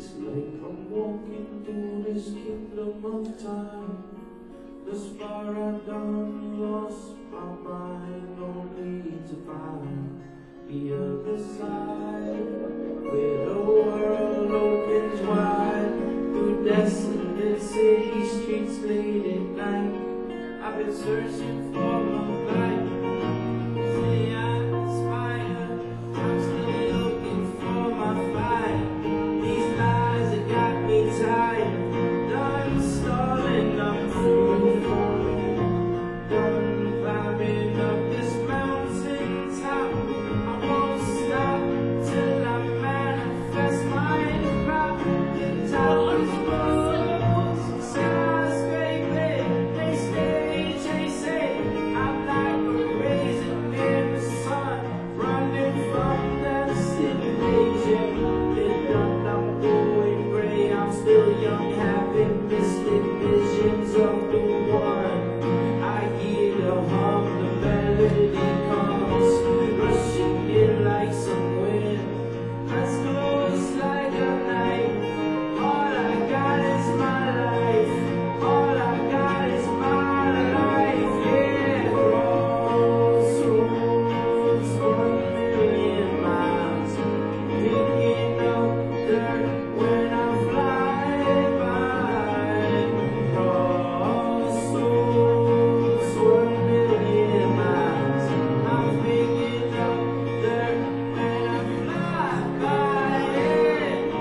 It's like I'm walking through this kingdom of time. This far I done lost my mind, no need to find the other side, where the world opens wide, through desolate city streets late at night. I've been searching for my life. See, I aspire, I'm still looking for my fight. These lies have got me tired, done stalling, I'm through falling, done climbing up this mountain top. I won't stop till I manifest my prop. The towers rose, skyscraping, they stay chasing. I'm like a raisin in the sun, running from destination. Been done, I'm going gray, I'm still young, having mystic visions of the one. I hear the hum, the melody comes, rushing in like some wind. As close like a knife, all I got is my life, all I got is my life, yeah. Crossroads, 1,000,000 miles, picking up dirt when I fly by. Crossroads, 1,000,000 miles, I'm picking up dirt when I fly by, yeah.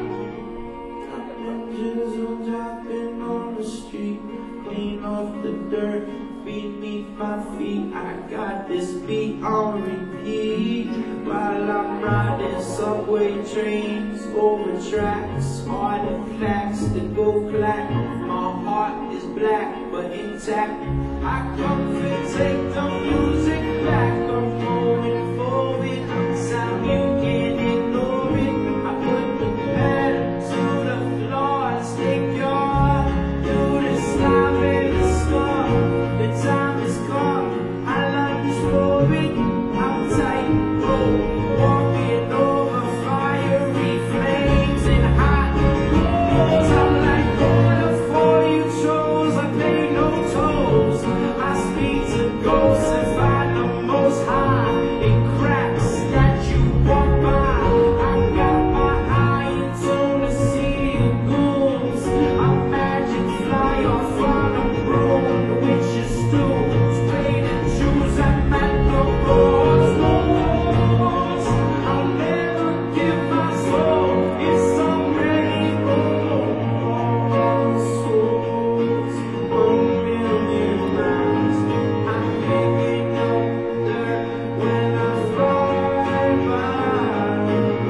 Drizzle dropping on the street, clean off the dirt beneath my feet. I got this beat on repeat while I'm riding subway trains over tracks, artifacts that go clack. My heart is black but intact. I come to take the music back. I'm going forward, sound you can't ignore it. I put the pedal to the floor, stick your heart through the slime and the storm. The time has come, I lunge for it. I'm tight, walking over fiery flames and hot coals. I'm like water for you trolls, I pay no tolls. I speak to ghosts and find the most high in cracks that you walk by. I got my eye and told to see the ghouls. I magic fly off on a broom, the witches stools, pay to choose. I'm at the crossroads. I'll never give my soul, it's already born. Crossroads, 1,000,000 miles, I'm picking up dirt when I fly by.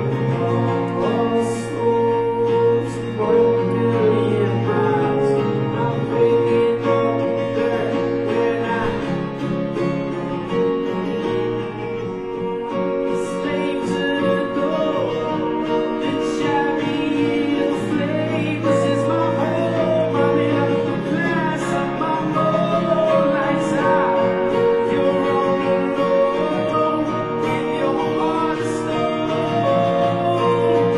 Crossroads, 1,000,000 miles, I'm picking up dirt when I slave to the gold. The chariot of flames is my home. I'm in upper class of my own lights out. You're all alone with your heart of stone.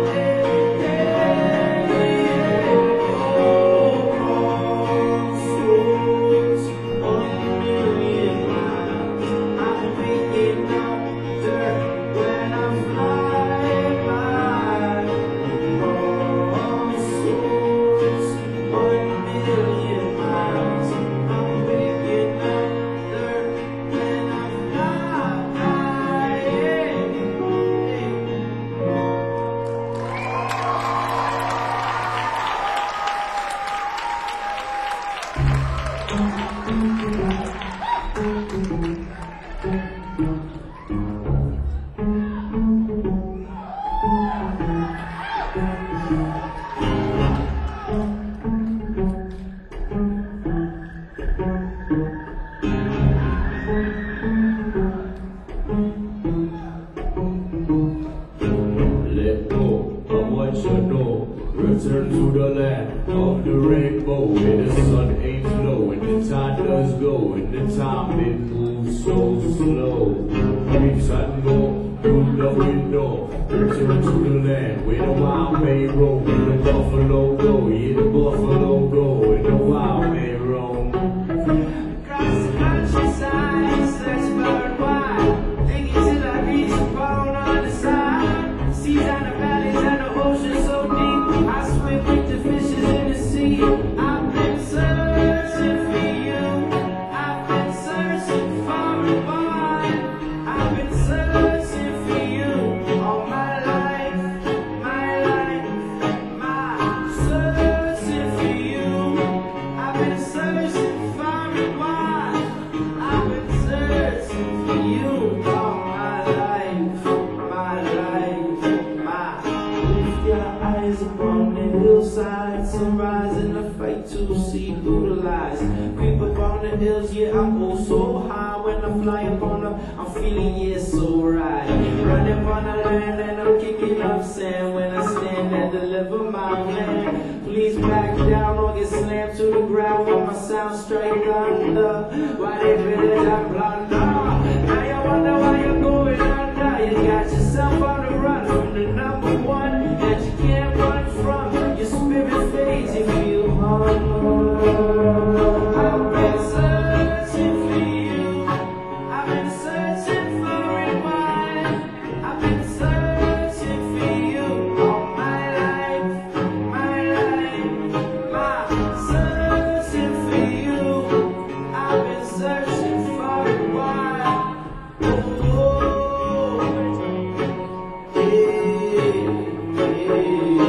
Crossroads, 1,000,000 miles, I'm picking up dirt when I fly by. Crossroads, 1,000,000 miles, I'm picking up dirt when I fly by, yeah. Let go of what you know. Return to the land of the rainbow, where the sun ain't low and the time does go, and the time it moves so slow. Reach and go, through the window. Return to the land where the wild may roam. Where the buffalo go, yeah, the buffalo go. Where the wild may roam. Across the countryside, search far and wide. Thinking till I reach a bone on the side. Seas and the valleys and the ocean so deep. I swim with the fishes in the sea. I've been searching for you. I've been searching far and wide. I've been searching for you all my life, searching for you. I've been searching far and wide. I've been searching for you all my life. Lift your eyes upon the hillside, sunrise in the fight to see who the lies. Creep up on the hills, yeah, I'm oh so high. When I fly up on them, I'm feeling yeah so right. Running on the land and I'm kicking up sand. When I stand and deliver my plan, please back down or get slammed to the ground. When my sound strike thunder, why they better than blunder? Now you wonder why you're going under. You got yourself on the run from the number one that you can't run from. Your spirit fades, you feel hunger. I've been searching for you. I've been searching far and wide. I've been searching for you all my life, searching for you. I've been searching far and wide. Oh, yeah, yeah.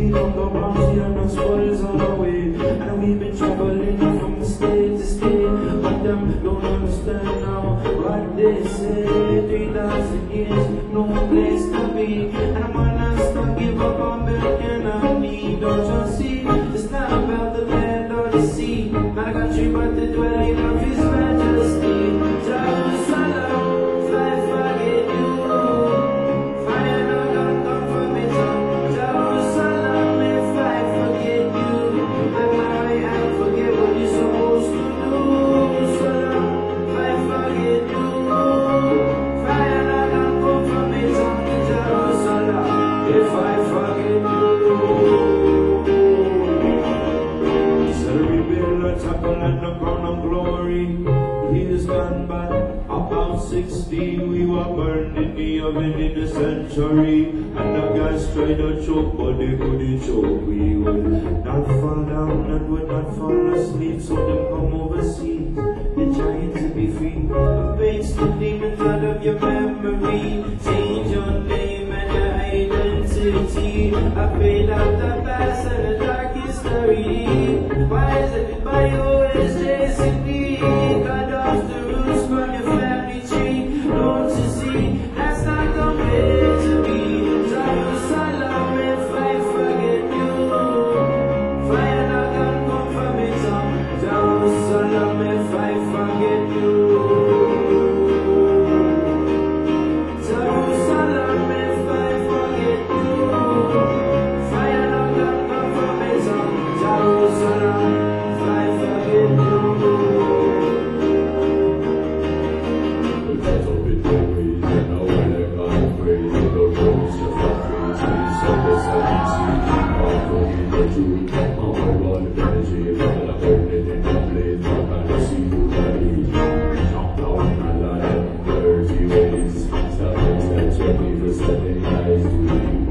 We don't go bouncy and no spoilers on the way. And we've been traveling from state to state, but them don't understand now what they say. 3,000 years, no place to be, and I'm honest, not give up on building a need. Don't you see? It's not about the land or the sea, not a country but the dwelling of His Majesty. Jerusalem, fly forget you. Fire not gonna come from it. Jerusalem, if I forget you, then I forget what you're supposed to do. Jerusalem, fly forget you. Fire not gonna come from it. Jerusalem, if I forget you. And the crown of glory, years gone by, about 16, we were burned in the oven in the century, and the guys tried to choke, but they couldn't choke. We would not fall down and would not fall asleep, so them come overseas, they're trying to be free. Erase the demons out of your memory, change your name and your identity. I paid out the past and the dark history. Why is everybody always chasing me? Cut off the roots from your family tree. Don't you see? That's not the way to be. Jerusalem, if I forget you, fire not gonna come from it. Jerusalem, if I forget you. Jerusalem, if I forget you, fire not gonna come from it. Jerusalem, if I forget you. That's a bit crazy, and I wanna go crazy. The roads are crazy, so this I can see. I'm going to do. Oh my God, the energy, but I'm burning in the blaze. I can't see you ready. Jump down a ladder, dirty ways. Something that you need to set in eyes to you.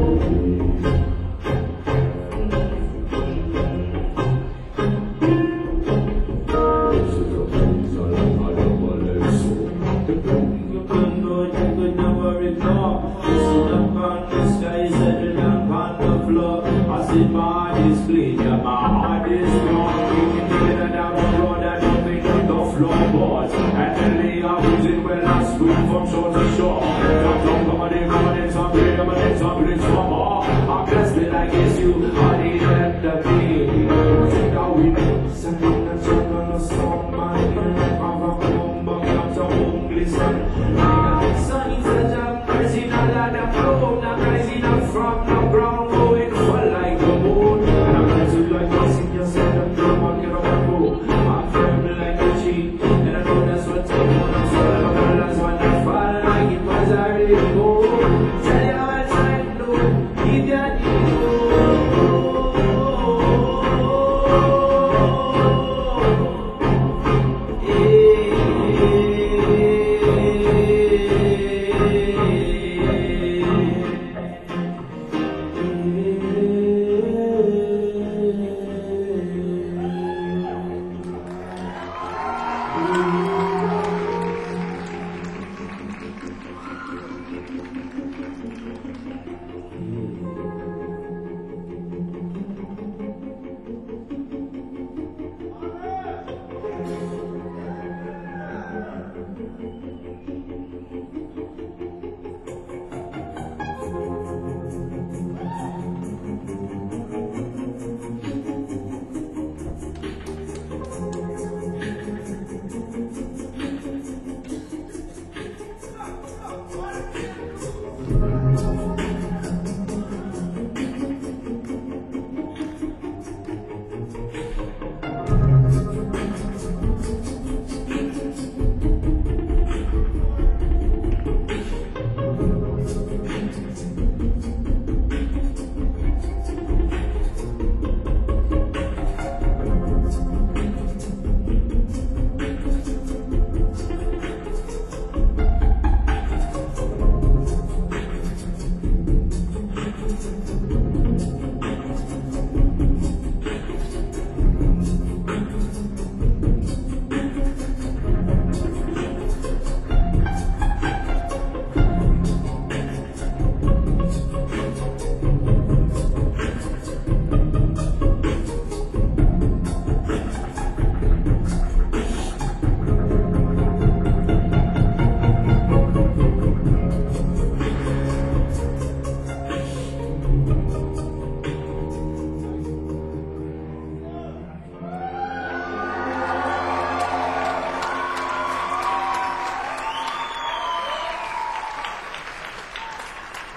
My heart is clean, yeah, my heart is strong. Kicking together down the road, I don't think on the floorboards. And then they are losing when I swim from shore to shore. Come on, some rich for more. I'm blessed that I guess you are the end of me. Now we know something that's on the song, my ear, I'm a bomb, I'm a home, listen. I got sunny, such a crazy, not like a flow, not crazy, not from the ground, going for like the moon. And I'm nice to like this in your set of drum, I'll get on my boat. I'm firm like a cheat, and I know that's what I want. I'm so I'm gonna last one I fall like it was I really go. Tell you how it's like to do, keep that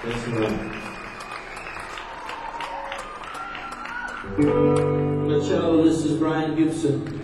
Yes, ma'am. On the cello, this is Brian Gibson.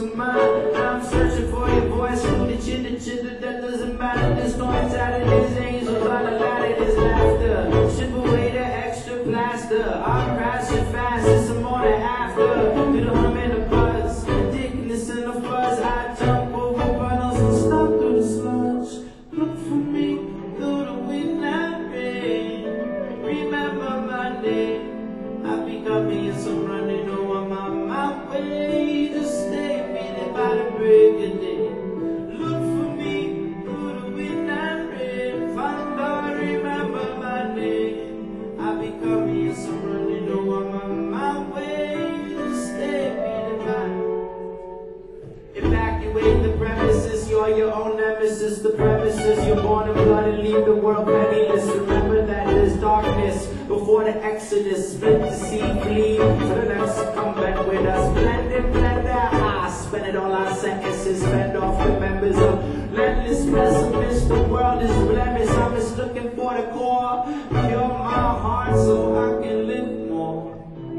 of mine. I'm searching for your voice through the chitter, that doesn't matter. The storms out of these angels, all the light is laughter. Ship away the extra plaster. I'm crashing fast, it's more than after. Through the hum and the buzz, ridiculous in the fuzz. I jump over puddles and stop through the sludge. Look for me through the wind and rain. Remember my name. I be coming, so I'm running over my way. Just stay meaning by the break of day. Look for me through the wind and rain. Thunder, remember my name. I be coming, so I'm running over my way. Just stay meaning by. Evacuate the premises. You're your own nemesis. The premises you're born in blood and leave the world penniless. Remember that there's darkness before the exodus. Split the sea, flee for the next come back with us. Blend and blend that high. Spend it all our sentences. Spend off the members of relentless pessimist. The world is blemish. I'm just looking for the core. Cure my heart so I can live more.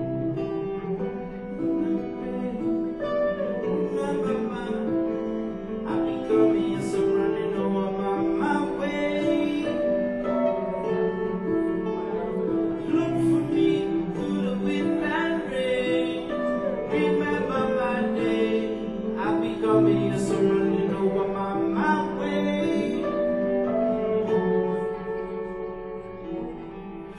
Remember my, I be coming, so running over my way. Look for me through the wind and rain. Remember my name. I be coming, so running over my way.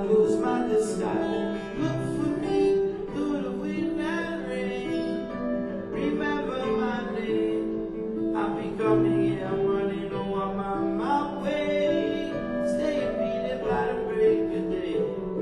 lose my disguise. Look for me through the wind and rain. Remember my name. I'll be coming here, I'm running on my way. Stay beaten by the break of day.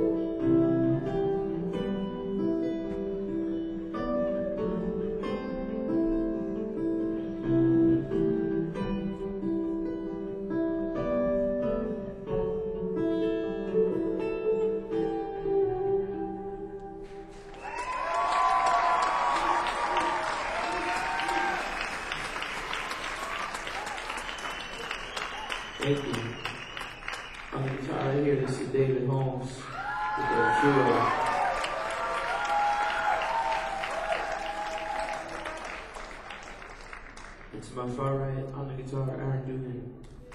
Thank you. On the guitar here, this is David Holmes with the Cure. And to my far right, on the guitar, Aaron Dugan.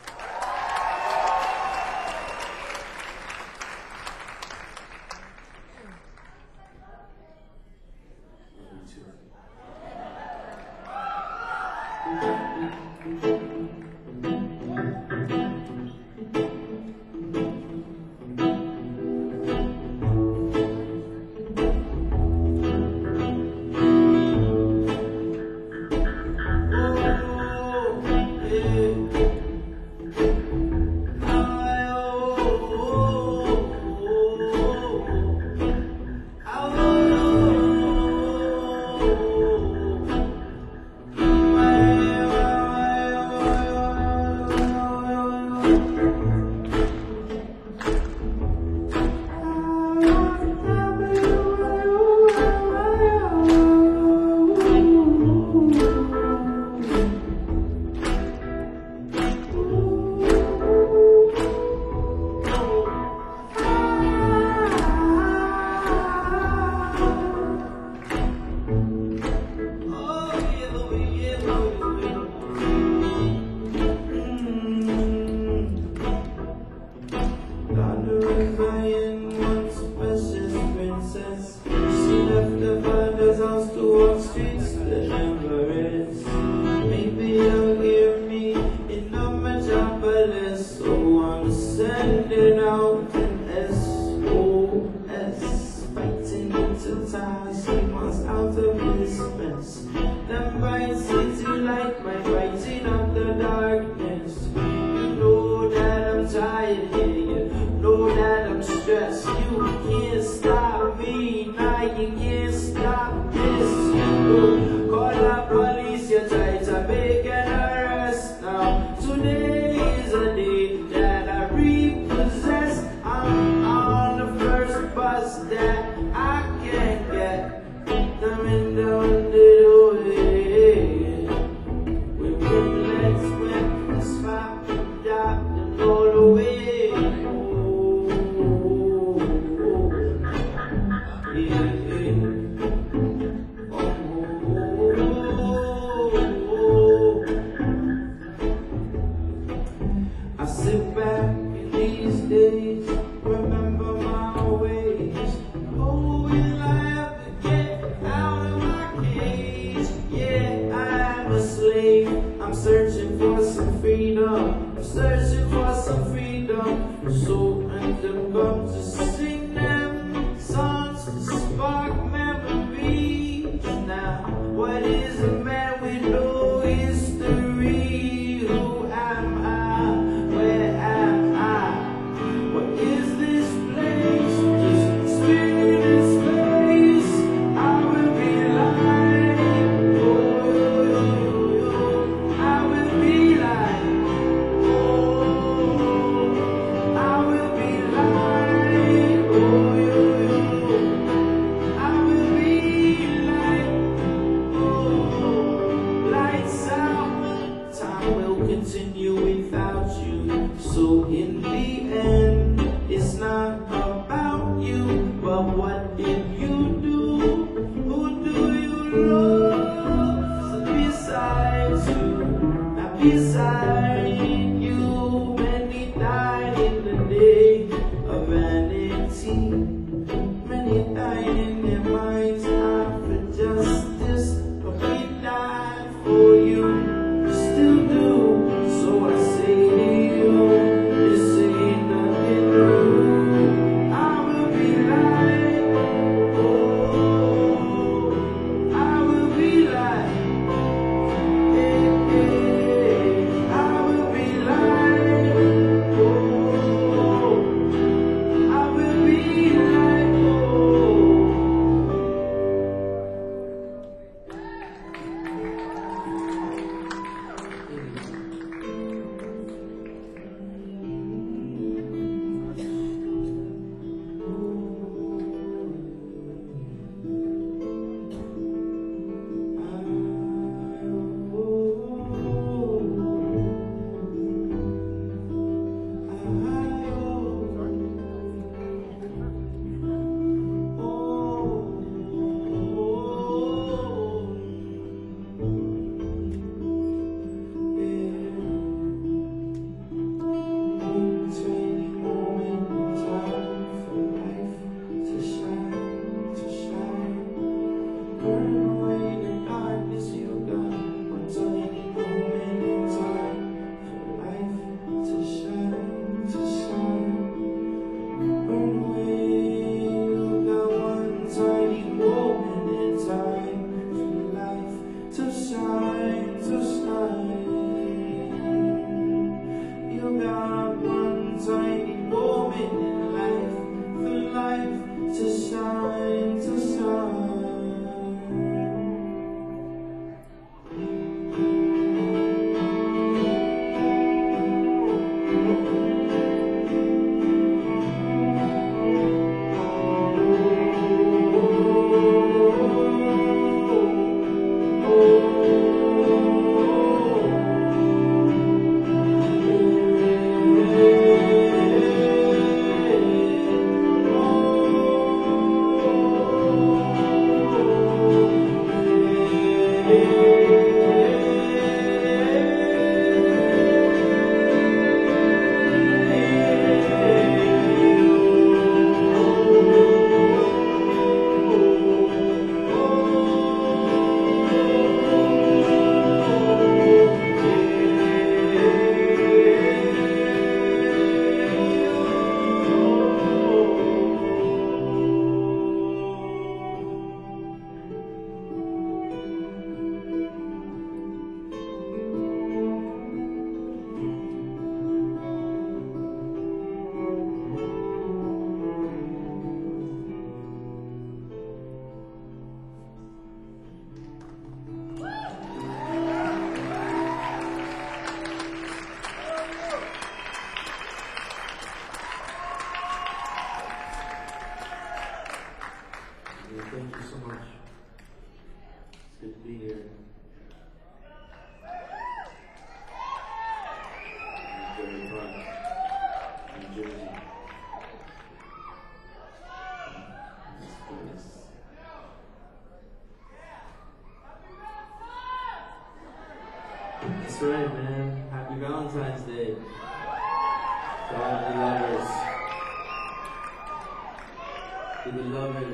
Sending out an SOS, fighting to tie 6 months out of this mess. Them bright city light might brighten up the darkness. You know that I'm tired here, you know that I'm stressed. You can't stop me, now you can't stop this. You call the police, you try to make an arrest. Now today is a day that I repossess. I'm on the first bus that I can't get. The window under the way. We will let's win the spot and drop and roll away. Oh, yeah, yeah. I sit back in these days, remember my ways. Oh, will I ever get out of my cage? Yeah, I am a slave. I'm searching for some freedom. I'm searching for some freedom. So and I'm going to sing them songs to spark memories. Now, what is a man with no history? Who am I? Where am I? What is this place? Just spinning in space. I will be like, oh, yo, yo, yo. I will be like, oh, I will be like. Thank you so much. It's good to be here. Very fun. New Jersey. This place. That's right, man. Happy Valentine's Day to all the lovers. To the lovers.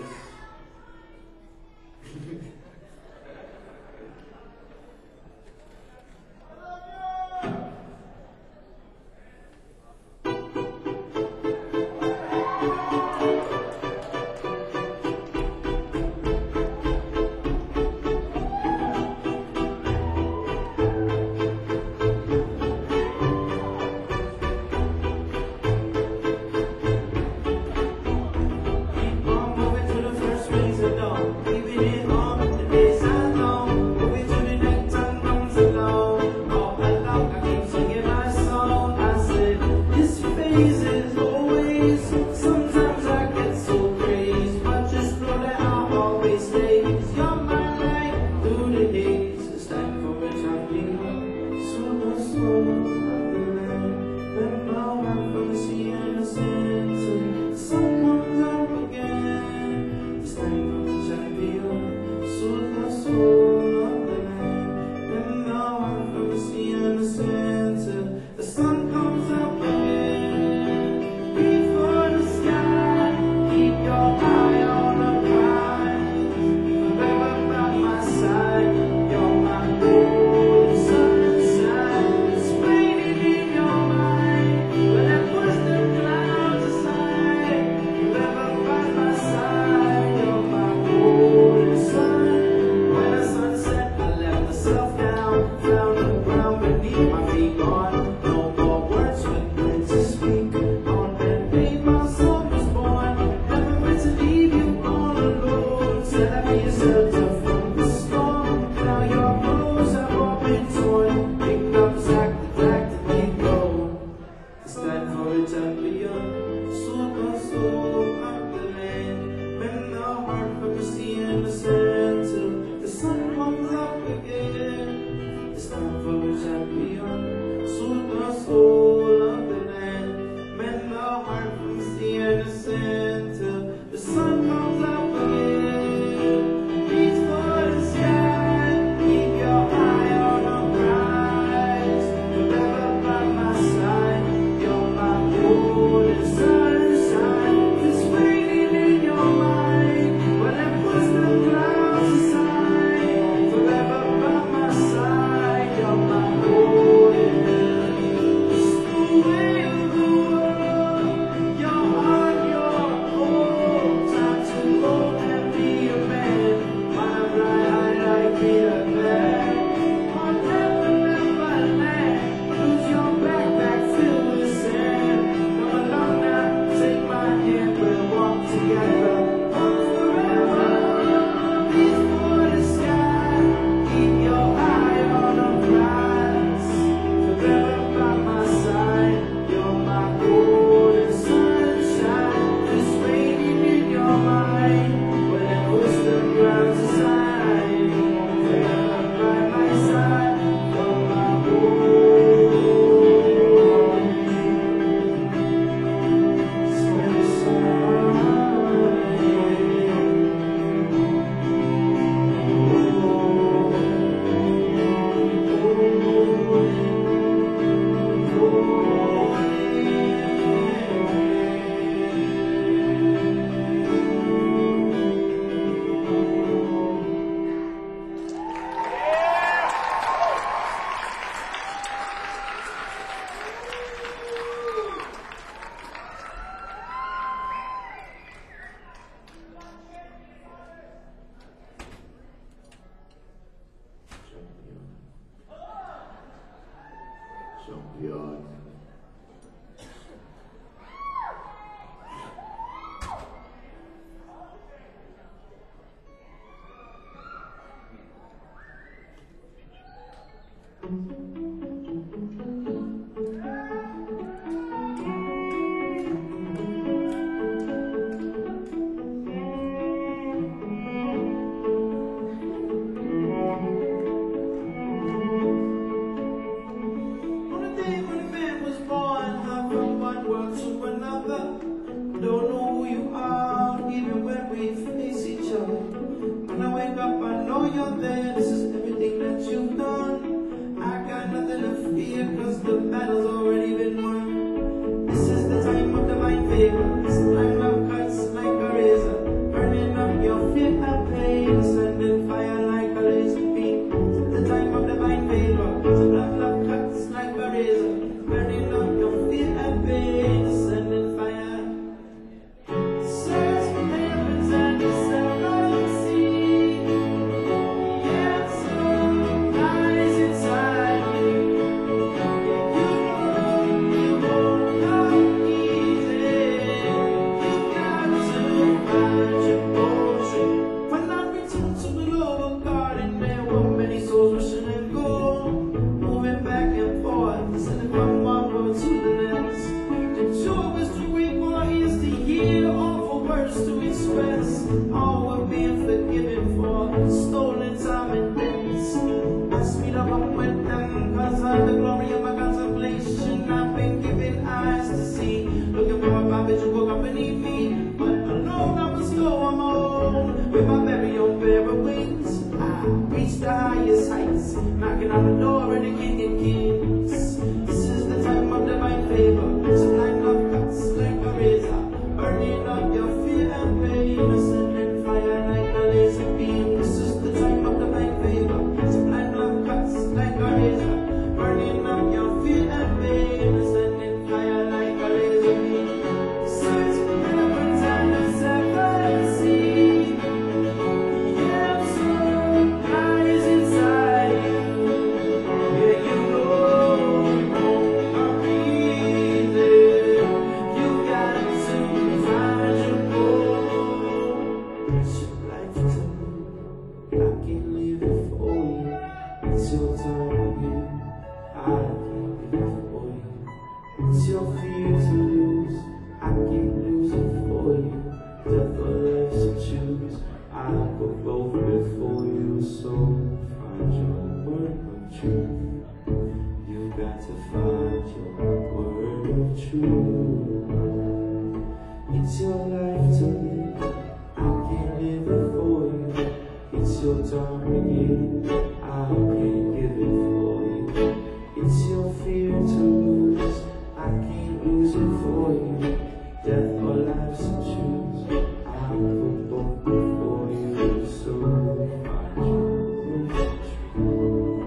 knocking on the door of the King of Kings. This is the time of divine favor. Sublime love cuts like a razor, burning up your fear and pain, sending fire like a laser beam. This is the time of divine favor. Sublime love cuts like a razor, burning up your fear and pain, sending fire like a laser beam. Search for the time of separation. Yeah, I'm so eyes inside you. Yeah, you know I'm breathing. You got to find your goal. It's your life to me. I can't live it for you. It's your time again. I can't live it for you. It's your fear to lose. I can't lose it for you. Death or life to choose. I put both before you. So find your word of truth. You got to find your word of truth. It's your life to live. I can't live it for you. It's your time again. I can't give it for you. It's your fear to lose. I can't lose it for you. Death or life to choose. I put both before you. So find your word of truth.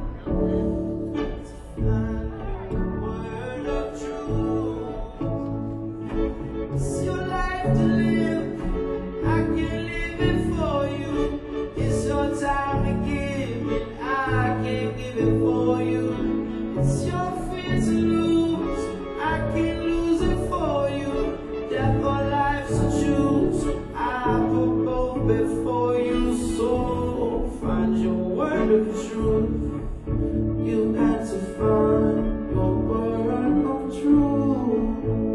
Find your word of truth. It's your life to live. I can't live it for you. It's your time to give it. I can't give it for you. It's your fear to lose. I can't lose it for you. Death or life to choose. I put both before you. So find your word of truth. You got to find your word of truth.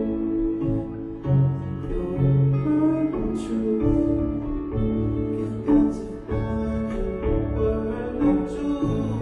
Your word of truth. You've got to find your word of truth.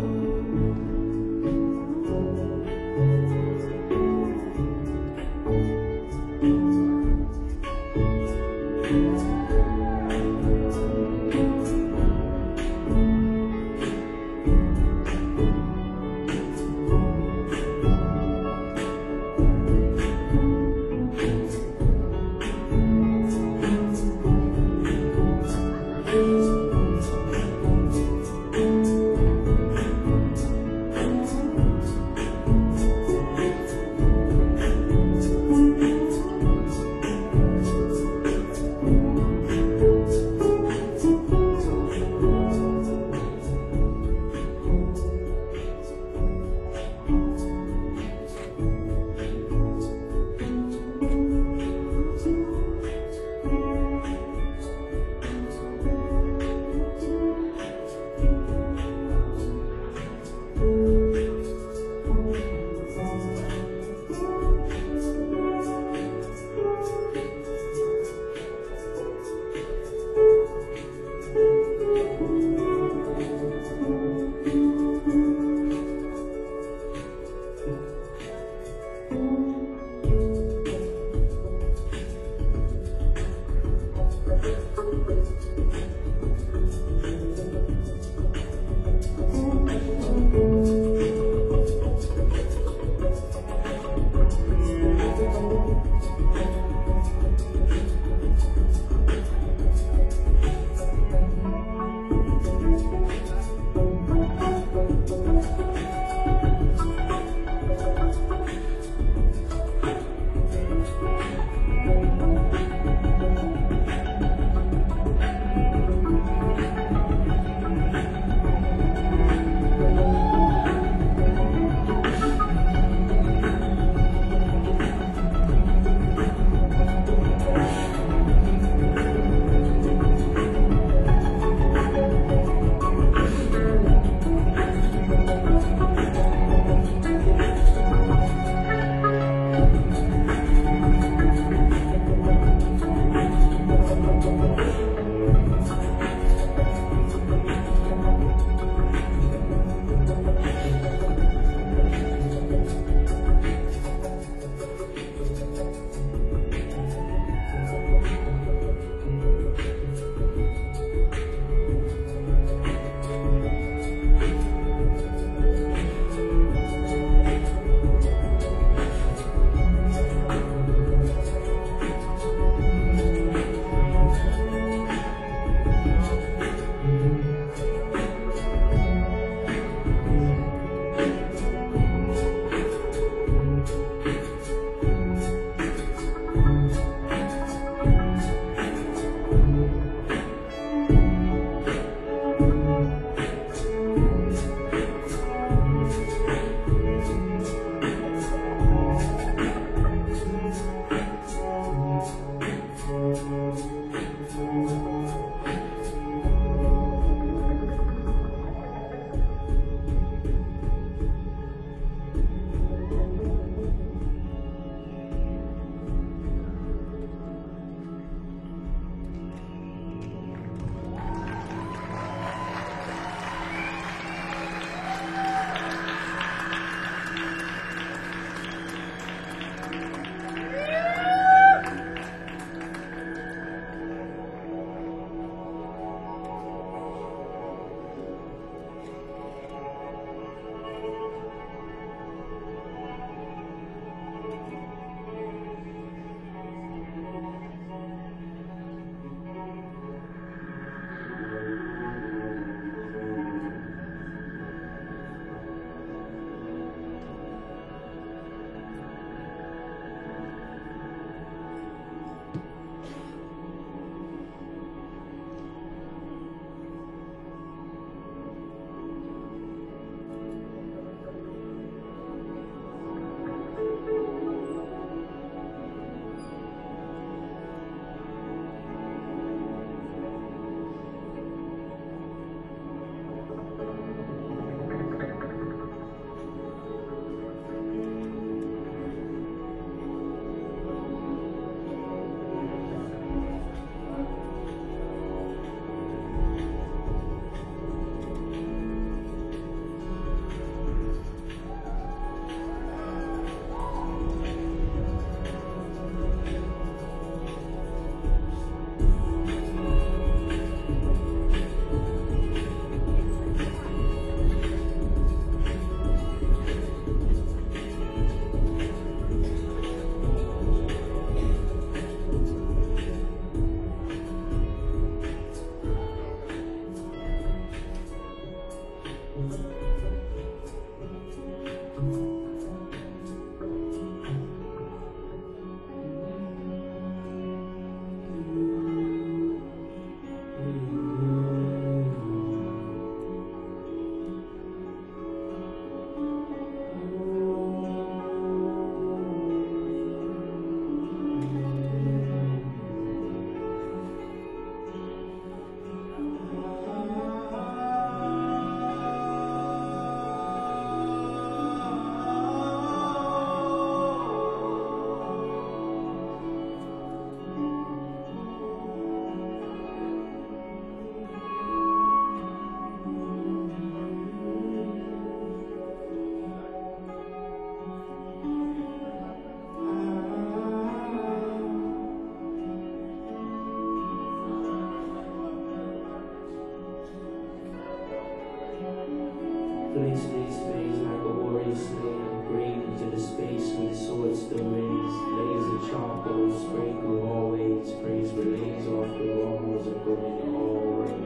face like a warrior slain, brave into the space where the sword still raised. Layers of charcoal spray through hallways, praise relays off the walls and go in the hallways.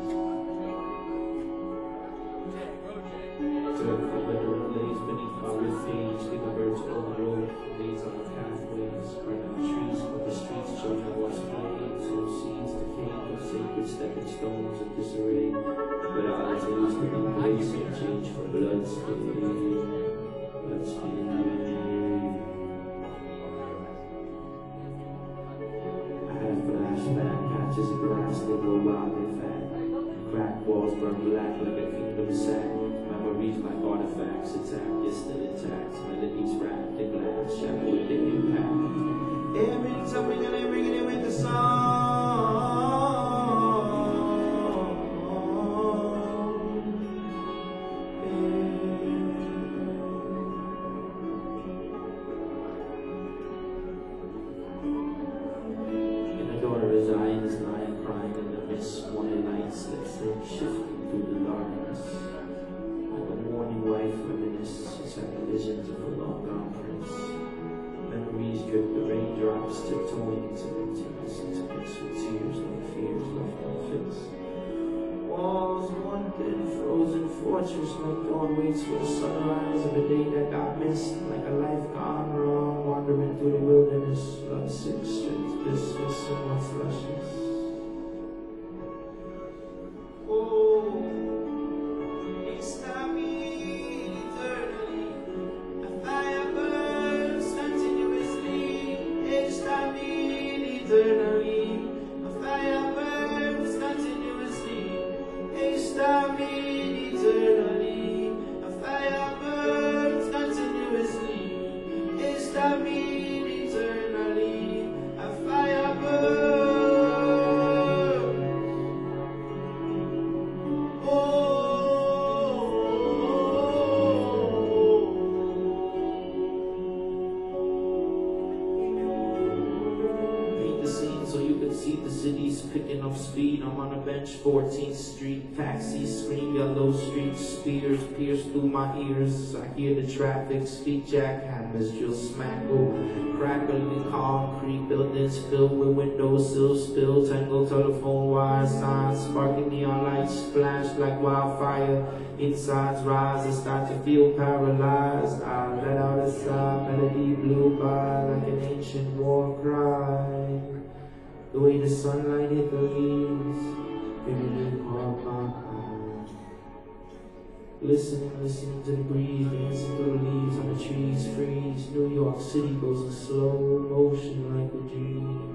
Turf for better blaze beneath my ribcage, think of birds on the road, lays on the pathways, burn out trees for the streets, children watch flames, so seeds decay, no sacred stepping stones of disarray. But I lose the place and change for bloodstain. I had a flashback, patches of glass, they were wild and fat. Cracked walls burn black like a kingdom sack. Memories like artifacts, attack is still intact. Melodies wrapped in glass, shadow with the impact. Every time we're gonna bring it in with the song. Zion's lying, crying in the mist. One light slips in, shifting through the darkness. Like a mourning wife reminisces, she's had visions of a long-gone prince. Memories drip the raindrops, tiptoeing into emptiness, into mix with tears, no fears left unfixed. Walls, one thin frozen fortress, no dawn waits for the sunrise of a day that got missed. Like a life gone wrong, wandering through the wilderness, blood-sick strength, business and what's luscious. Oh, extend me eternally, a fire burns continuously. Extend me eternally, a fire burns continuously. Extend me eternally, a fire burns continuously. Extend me eternally, a fire burns. So you can see the city's picking up speed. I'm on a bench, 14th Street. Taxis scream, yellow streets. Spears pierce through my ears. I hear the traffic speak. Jackhammers drill smackle. Crackling concrete buildings filled with windowsills. Spill tangled telephone wires. Signs sparking neon lights. Flash like wildfire. Insides rise. I start to feel paralyzed. I let out a sigh. Melody blew by like an ancient war cry. The way the sunlight hit the leaves, vividly caught my eye. Listening to the breeze, dancing through the leaves on the trees, freeze. New York City goes in slow motion like a dream.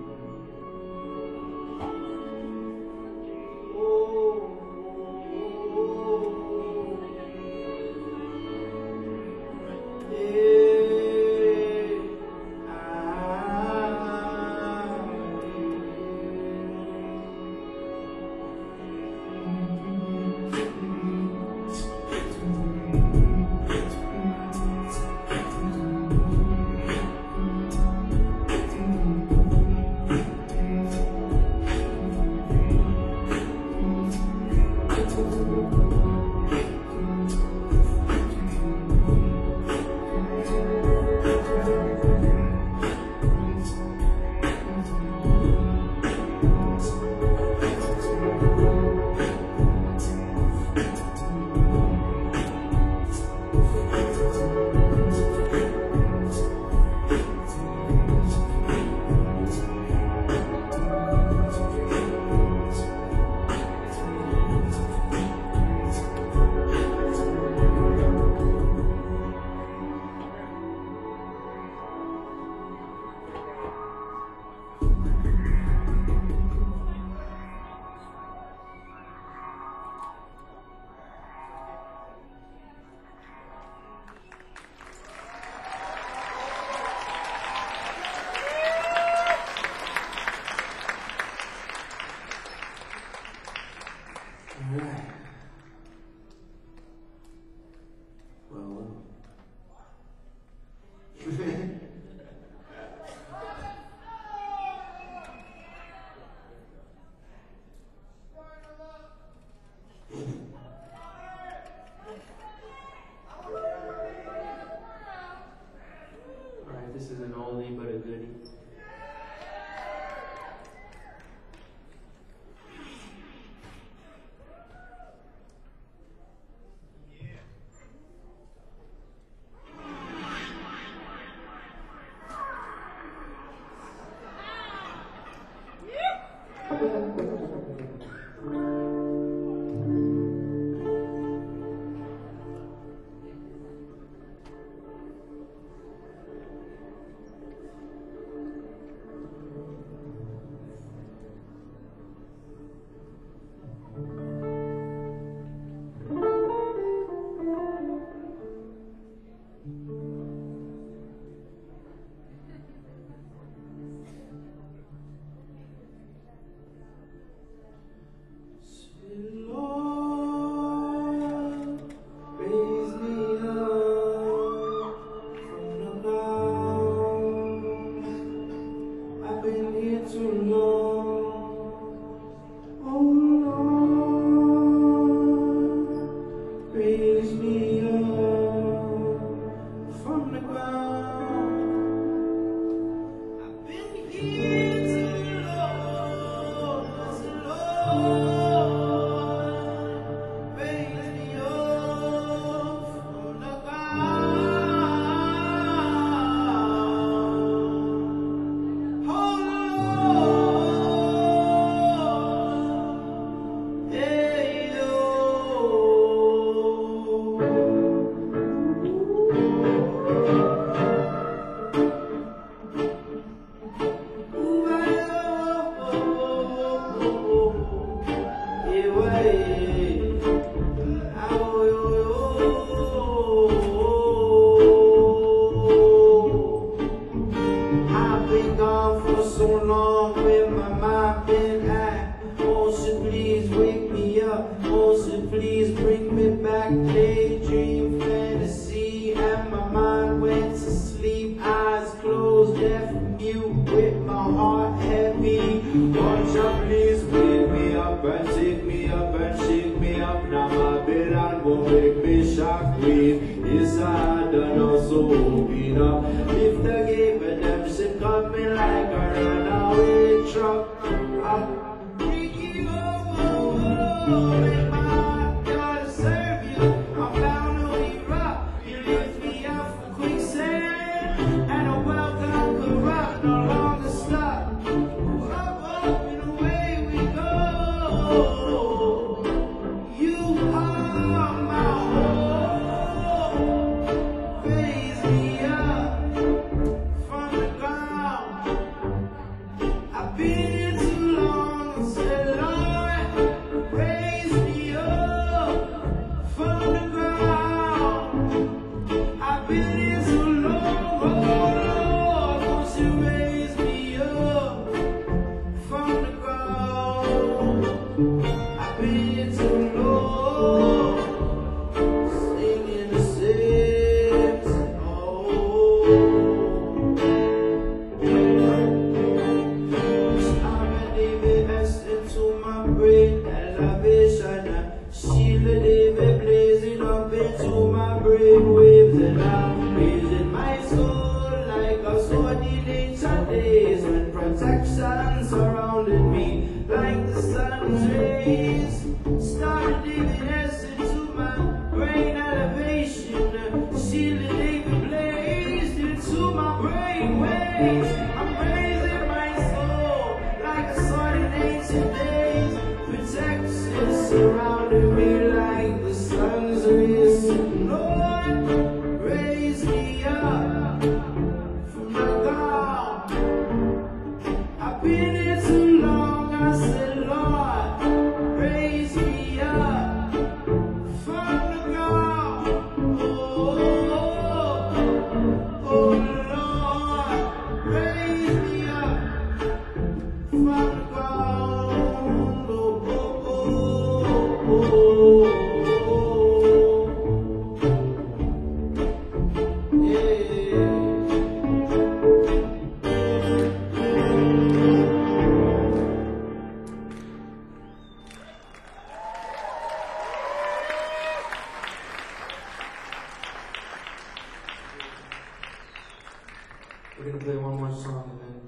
We're gonna play one more song and then.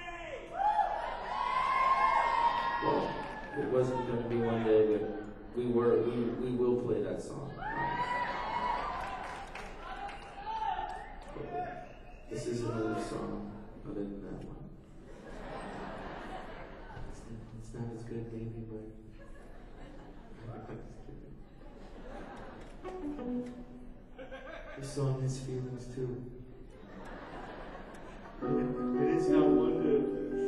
Well, it wasn't gonna be one day, but we will play that song. This is another song other than that one. It's good, maybe, but. This song has feelings too. It is not wonder.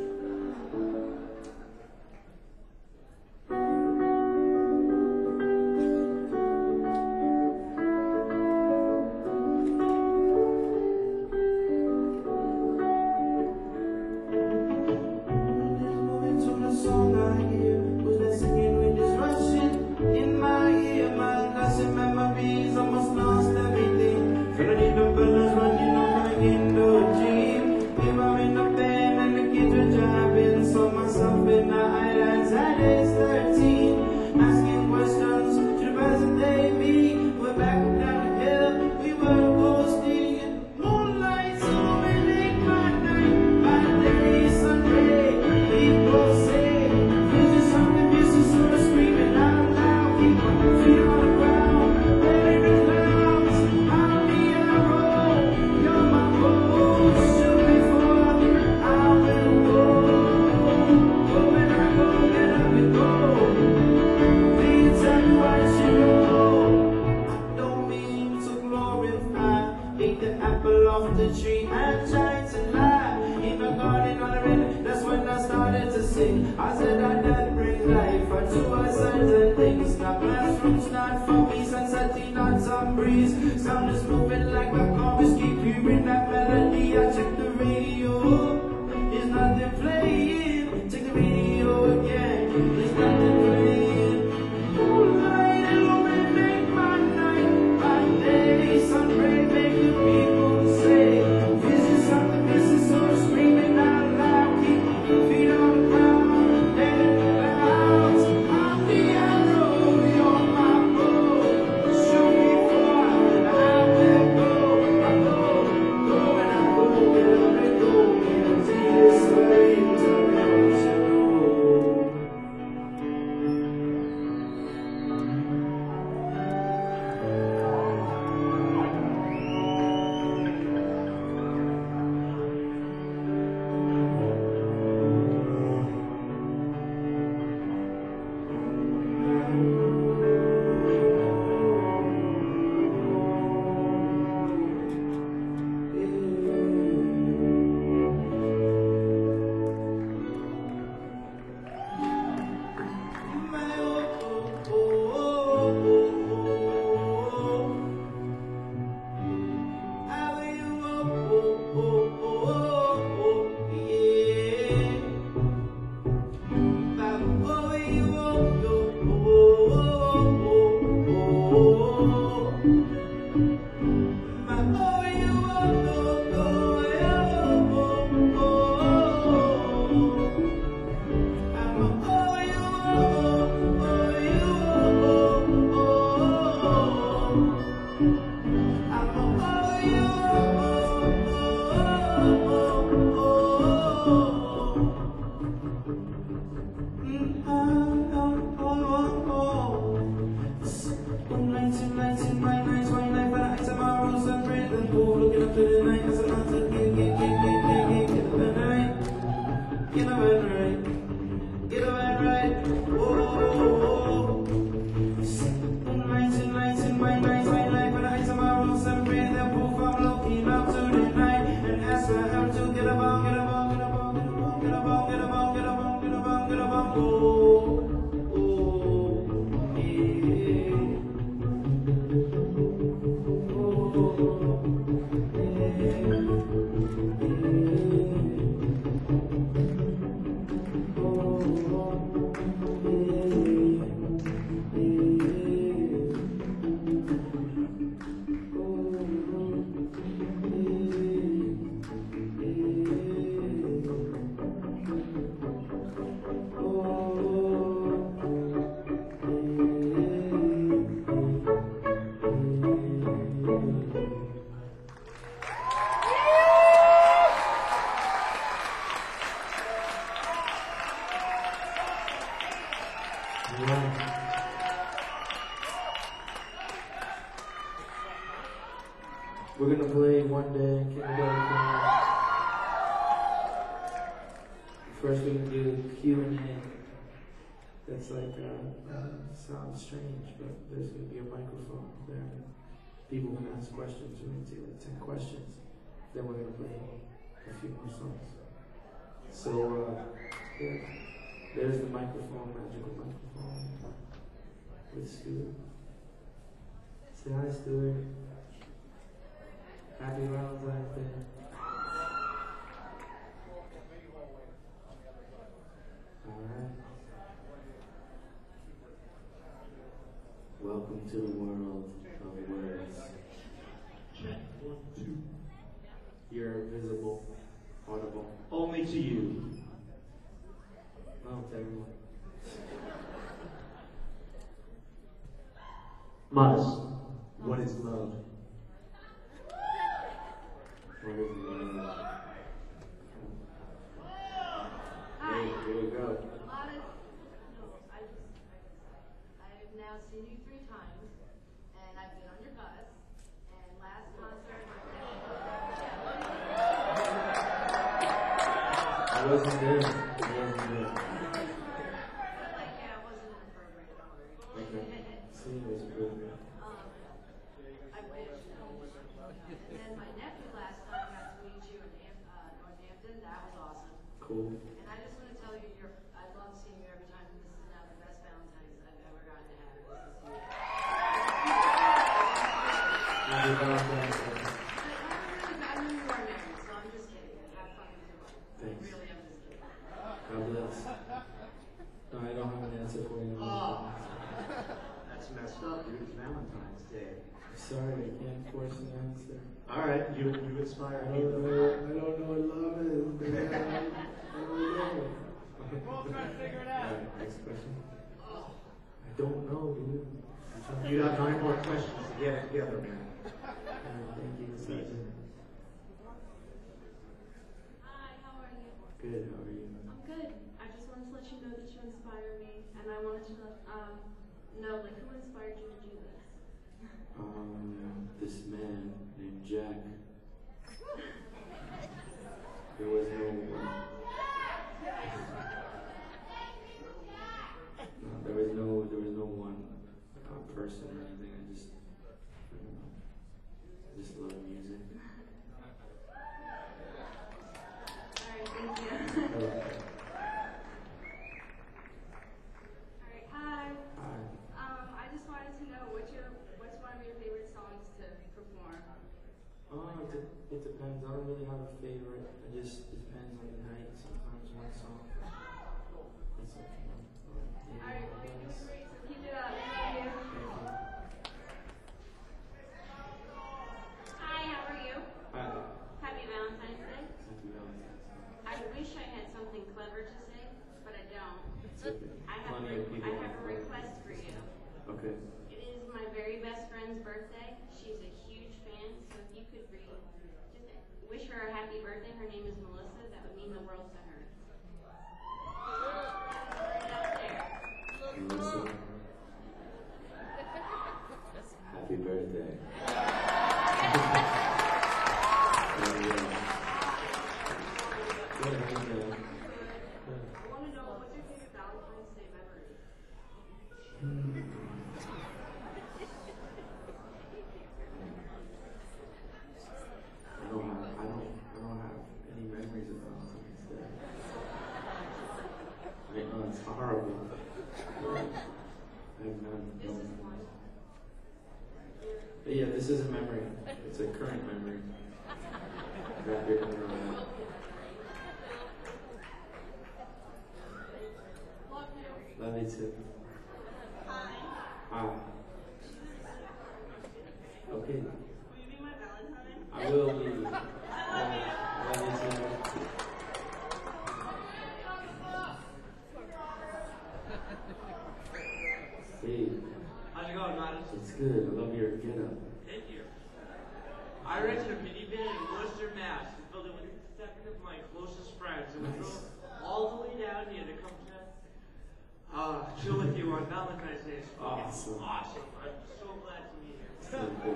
We're gonna play One Day in Kindergarten. First we're gonna do Q&A. That's like, sounds strange, but there's going to be a microphone there. People can ask questions. We're going to take like 10 questions. Then we're going to play a few more songs. So, yeah, there's the microphone, magical microphone with Stuart. Say hi, Stuart. Happy Valentine's Day. Alright. Welcome to the world of words. Check 1, 2. You're visible, audible. Only to you. No, to everyone. Modest. What is love? What is love? Hi. Hey, here we go. I've now seen you 3 times, and I've been on your bus, and last concert I wasn't there. I wasn't there. like, yeah, I wasn't in the program, don't worry. Okay. See, it was good. I wish. And then my nephew last time got to meet you in Northampton. That was awesome. Cool. And I just want to tell you, I love seeing you every time. This is now the best Valentine's I've ever gotten to have. This is Happy Valentine's Day. I knew you are married, so I'm just kidding. Have fun with your wife. Thanks. Really, I'm just kidding. God bless. No, I don't have an answer for you. That's messed up, dude. It's Valentine's Day. Sorry, I can't force an answer. Alright, you inspire I me. don't know what love is, man. I don't know. We'll try to figure it out. Alright, next question. I don't know, dude. You got 9 more questions to get it together, man. Alright, thank you. Sergeant. Hi, how are you? Good, how are you? I'm good. I just wanted to let you know that you inspire me, and I wanted to know, like, who inspired you to do this? This man named Jack. There was no one. No, there was no one person or anything. I just love music. Alright, thank you. Okay. Alright, hi. Hi. I just wanted to know what's one of your favorite songs to perform? It depends. I don't really have a favorite. It just depends on the night. Sometimes one song. That's okay. Alright, well, you're doing great, so keep it up. I love you. Hi, how are you? Hi. Happy Valentine's Day. Happy Valentine's Day. I wish I had something clever to say, but I don't. It's okay. I have Plenty of people. a request for you. Okay. It is my very best friend's birthday. She's a huge fan, so if you could just wish her a happy birthday. Her name is Melissa. That would mean the world to her. Right up there. Melissa. Happy birthday. I want to know what's your favorite Valentine's Day memory? I don't have any memories of Valentine's Day. I know it's horrible. I have none. This is one. But yeah, this is a memory. It's a current memory. Wrap your head around that. Love you. Love you too. Hi. Hi. Okay. Will you be my Valentine? I will be. Love you too. Hey, How's it going, Madison? it's good. I love your get-up. Thank you. I rented a minivan in Worcester, Mass. and filled it with 7 of my closest friends. And we drove all the way down here to come to chill with you on Valentine's Day. It's fucking Awesome. awesome. I'm so glad to meet you. So cool.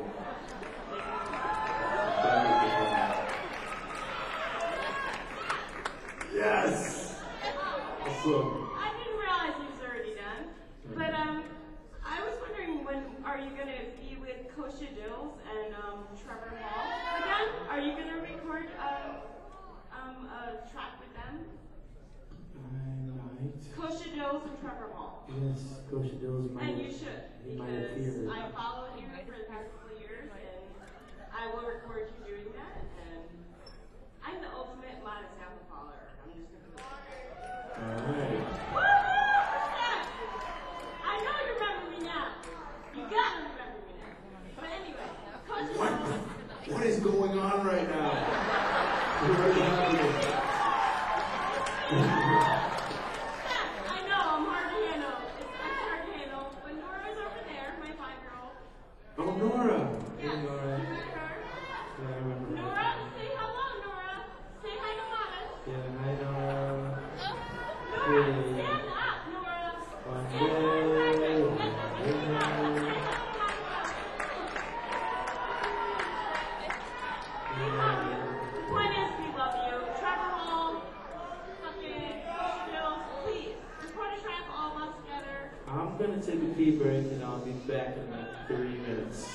Yes! Awesome. I didn't realize he was already down might. Kosha Dills and Trevor Hall. Yes, Kosha Dills might. And you should, He might appear. because I followed you for the past couple of years, and I will record you doing that, and I'm the ultimate modest apple caller. I'm just gonna put it Alright. Woo! I know you remember me now. You gotta remember me now. But anyway, Kosha Dills. What is going on right now? We're already happening. I know, I'm hard to handle. I'm hard to handle. But Nora's over there, my 5-year-old. Oh, Nora. Yeah. Hey, Nora. You remember her? Yeah, I remember. Nora, say hello, Nora. Say hi to Modest. Yeah, hi, Nora. Nora, Hey. stand up, Nora. One Stand up for a second. day. Let's say hello to Modest. The point is, we love you. Trevor Hall, fucking Kosha Dills, please. Report a track all of us together. I'm gonna take a pee break and I'll be back in like 3 minutes.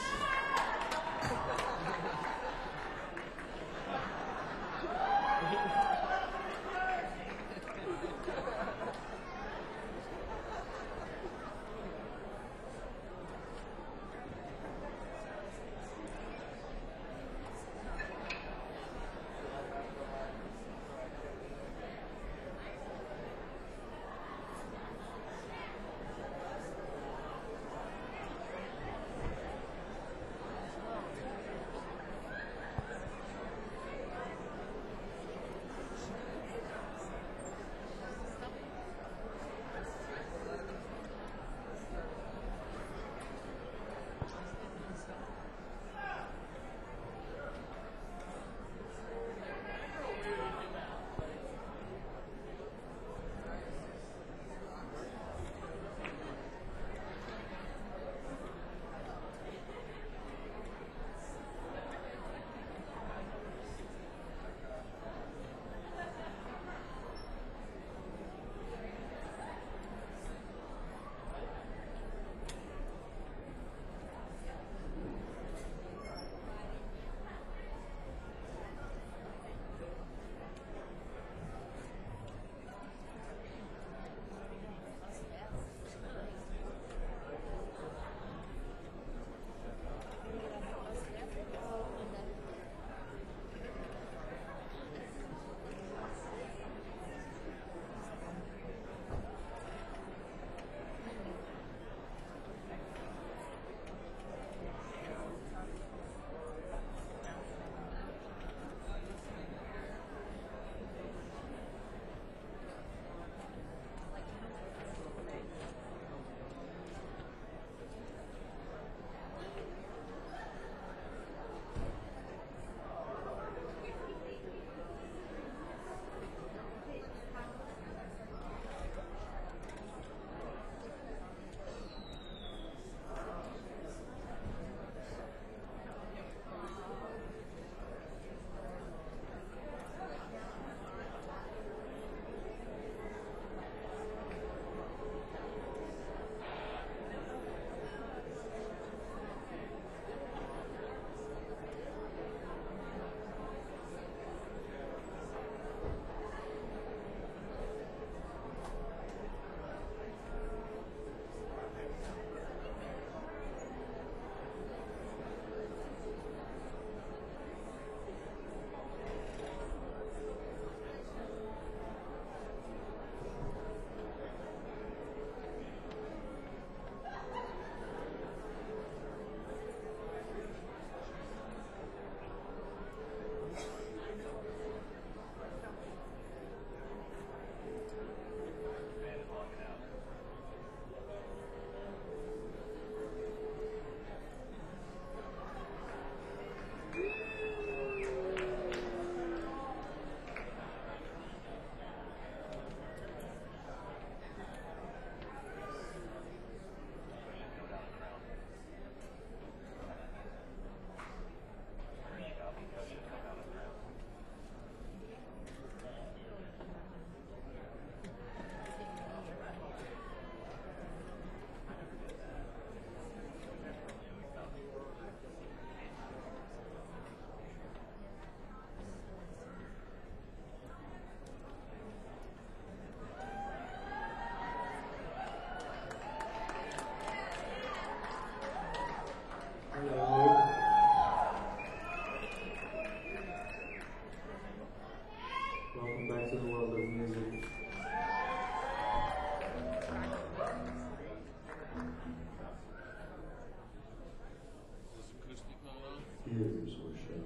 tears were shed.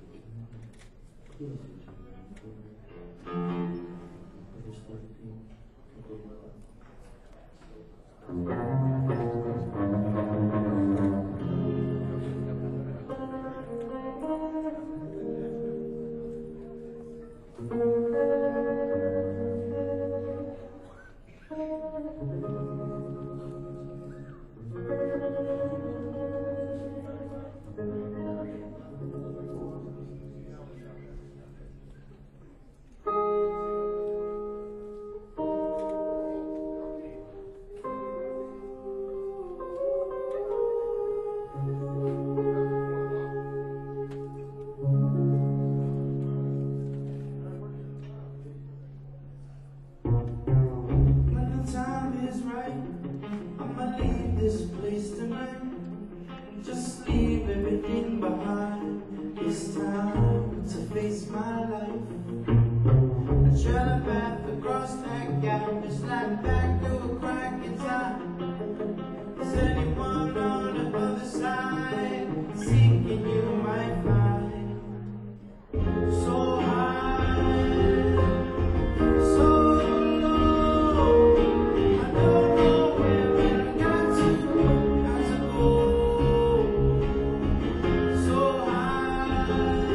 When the time is right, I'ma leave this place tonight. Just leave everything behind. It's time to face my life. I tread a path across that gap. It's like back to a crack in time. Is anyone on the other side? Seeking you might find. So high, so low. I don't know where, but I got to go. So high,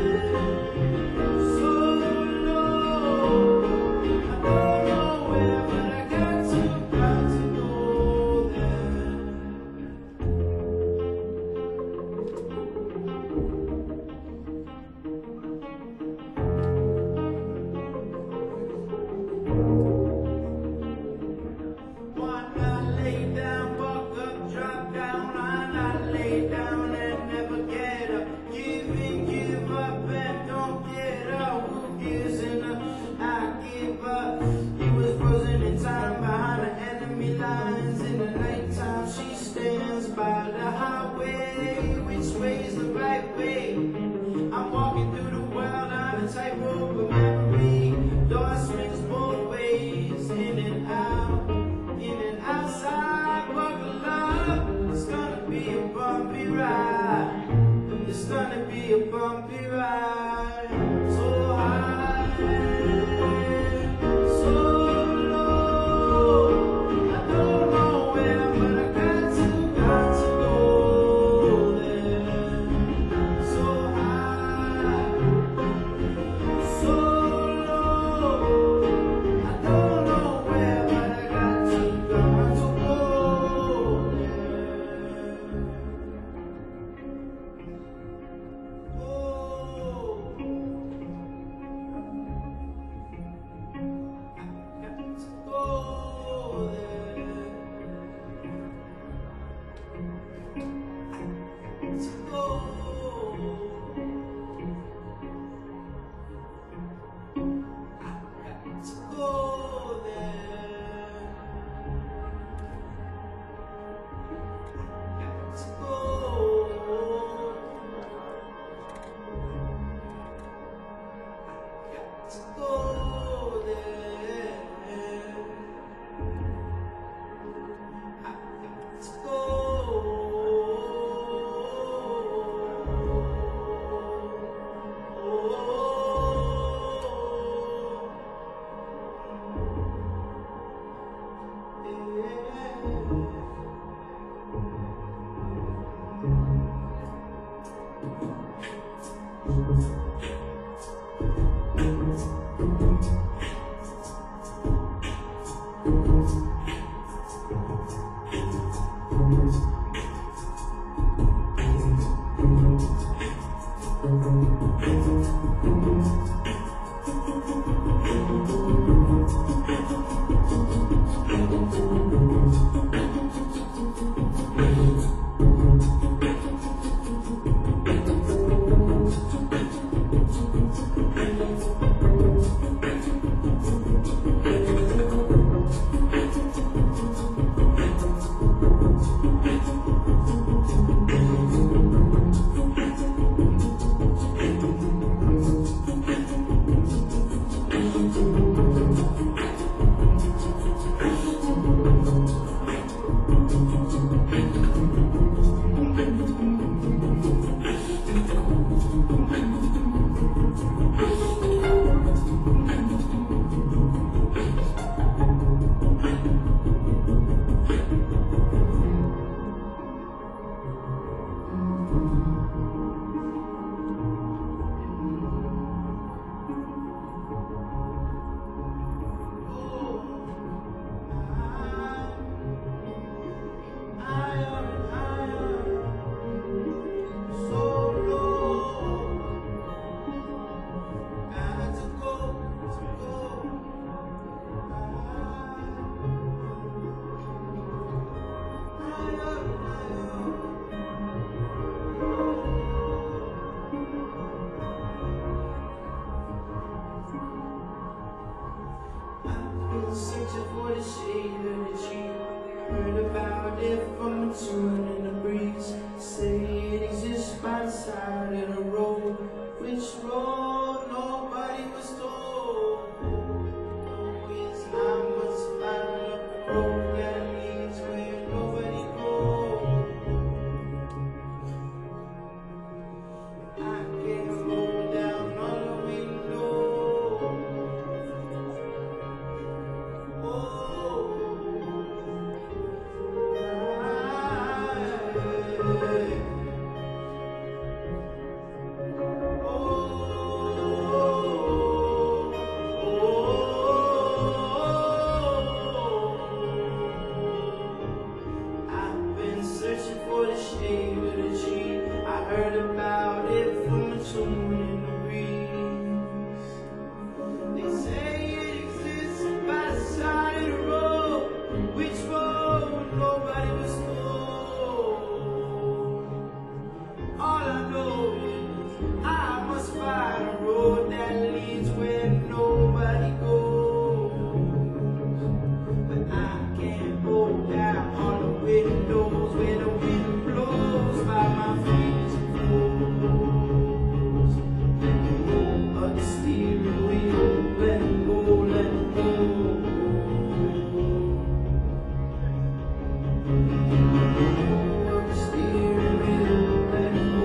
so low. I don't know where, but I got to go there. Why not lay down, buck up, drop down? Why not lay down and never get up? Give in, give up, and don't get up. Who gives in up? I give up. He was frozen in time behind the enemy lines. In the nighttime, she stands by the highway. Which way's the right way? I'm walking through the world on a tightrope of memory. Door swings both ways, in and out, in and outside. Buckle up, it's gonna be a bumpy ride. It's gonna be a bumpy ride. So high, so low. I don't know where, but I got to go there. So high, so low. I don't know where, but I got to go there. Oh. a tune in the breeze. Say it exists by the side of the road. Which road nobody was told. Always I must find a road that leads where nobody goes. I can roll down on the window. I've been searching for the shade of the tree. I heard about it from a tune in the breeze. They say it exists by the side of the road. Which road nobody was told. All I know is I must find a road that leads where nobody goes. But I can't go down all the windows where the wind blows by my feet and flows. Let go of the steering wheel, let go, let go. Of the steering wheel, let go.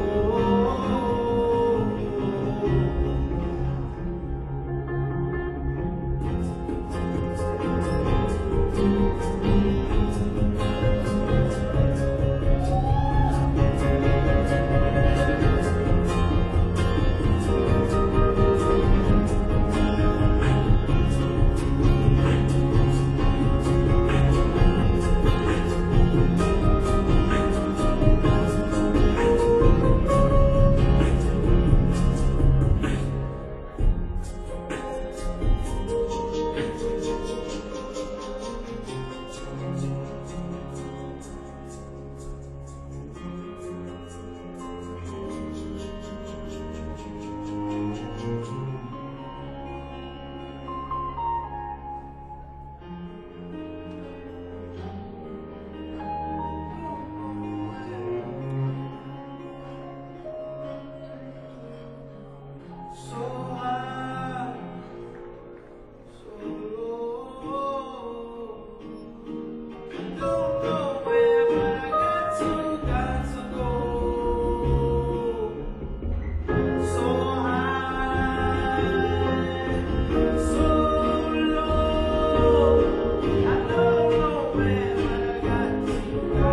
So high, so low. Don't know where, but I got to go. So high, so low. I don't know where, but I got to go.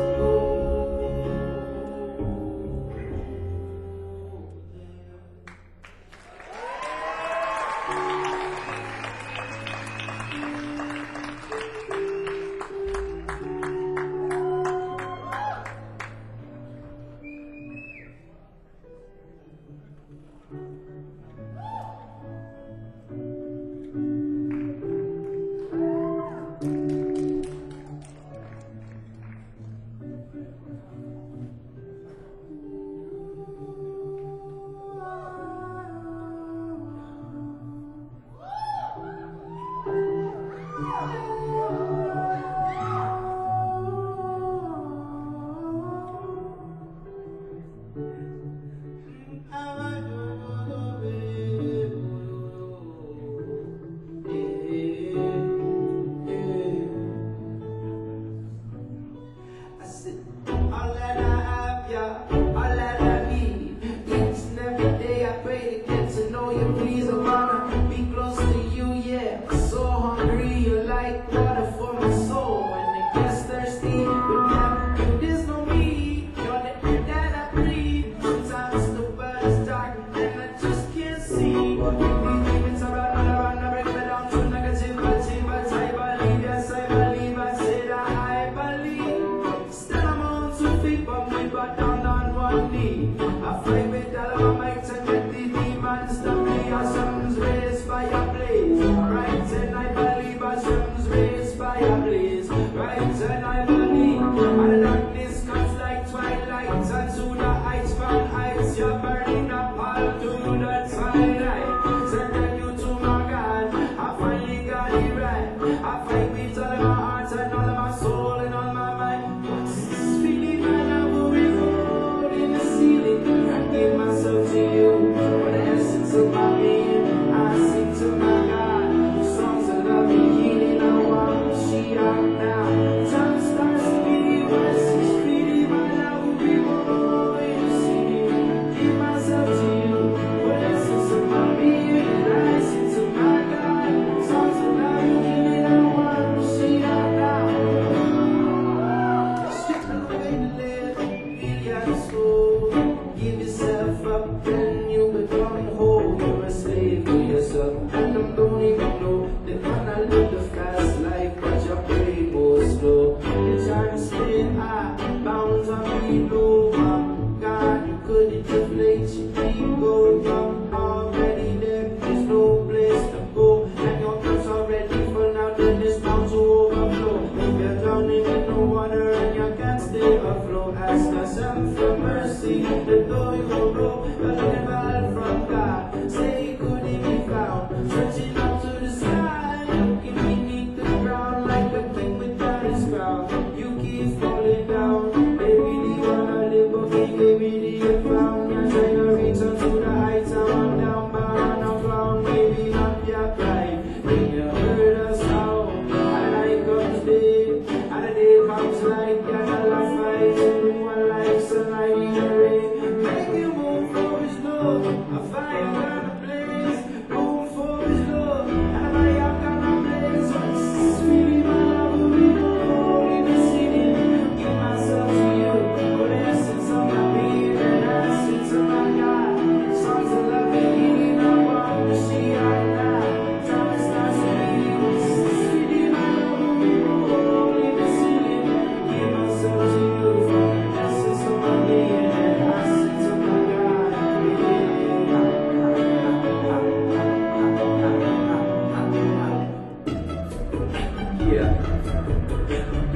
I said, all that I have, yeah, all that I need. Each and every day I pray to get to know you. Please, I wanna be close to you, yeah. I'm so hungry, you're like water for my soul. When it gets thirsty, without you, there's no me. You're the air that I breathe. Sometimes the world is dark and I just can't see. These demons are around, I break me down to negative, but I believe, yes, I believe. I said I believe. Still I'm on 2 feet, but me back down on 1 knee. I fight with all of my might and get the demons to me. Hashem's raised by a blaze. Right, and I believe Hashem's raised by a blaze. Right, and I believe. And the darkness comes like twilight. And to the heights from heights, you're burning up all to the twilight. Send you to my God. I finally got it right. I fight with all of my heart and all of my soul and all my mind.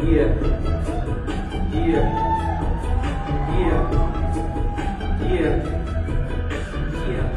Yeah. Yeah. Yeah. Yeah. Yeah.